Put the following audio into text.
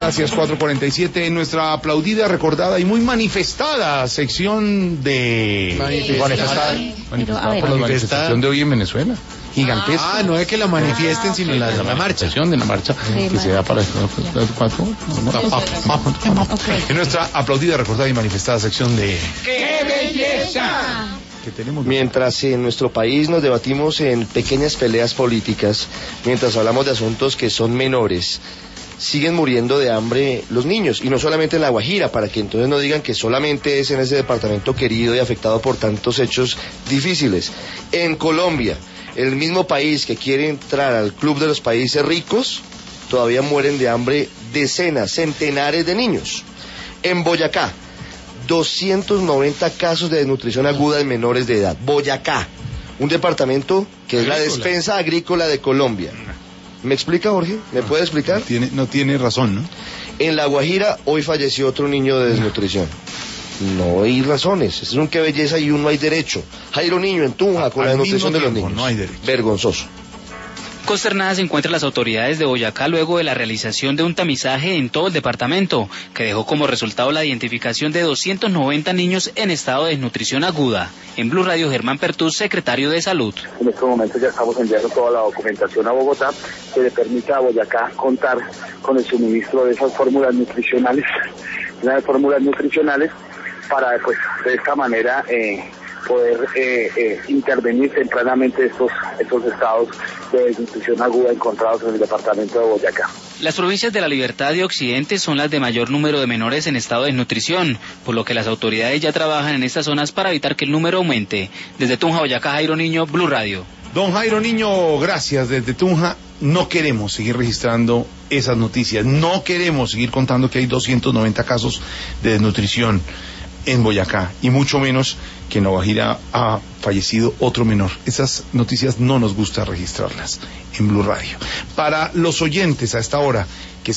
Gracias, 4:47 en nuestra aplaudida, recordada y muy manifestada sección de... Manifestada por la manifestación de hoy en Venezuela. Gigantesca. No es que la manifiesten, sino la marcha. De la marcha que se da para... En nuestra aplaudida, recordada y manifestada sección de... ¡Qué belleza! Mientras en nuestro país nos debatimos en pequeñas peleas políticas, mientras hablamos de asuntos que son menores, siguen muriendo de hambre los niños, y no solamente en La Guajira, para que entonces no digan que solamente es en ese departamento querido y afectado por tantos hechos difíciles. En Colombia, el mismo país que quiere entrar al club de los países ricos, todavía mueren de hambre decenas, centenares de niños. En Boyacá, 290 casos de desnutrición aguda en menores de edad. Boyacá, un departamento que es la despensa agrícola de Colombia. ¿Me explica, Jorge? ¿Me puede explicar? No tiene razón, ¿no? En La Guajira, hoy falleció otro niño de desnutrición. No hay razones, es un qué belleza y un no hay derecho. Jairo Niño en Tunja con la desnutrición de los niños. No hay derecho. Vergonzoso. Consternadas se encuentran las autoridades de Boyacá luego de la realización de un tamizaje en todo el departamento, que dejó como resultado la identificación de 290 niños en estado de desnutrición aguda. En Blue Radio, Germán Pertús, secretario de Salud. En estos momentos ya estamos enviando toda la documentación a Bogotá que le permita a Boyacá contar con el suministro de esas fórmulas nutricionales, para pues de esta manera poder intervenir tempranamente estos estados de desnutrición aguda encontrados en el departamento de Boyacá. Las provincias de La Libertad y Occidente son las de mayor número de menores en estado de desnutrición, por lo que las autoridades ya trabajan en estas zonas para evitar que el número aumente. Desde Tunja, Boyacá, Jairo Niño, Blue Radio. Don Jairo Niño, gracias. Desde Tunja, no queremos seguir registrando esas noticias, no queremos seguir contando que hay 290 casos de desnutrición en Boyacá, y mucho menos que en La Guajira ha fallecido otro menor. Esas noticias no nos gusta registrarlas en Blue Radio. Para los oyentes a esta hora que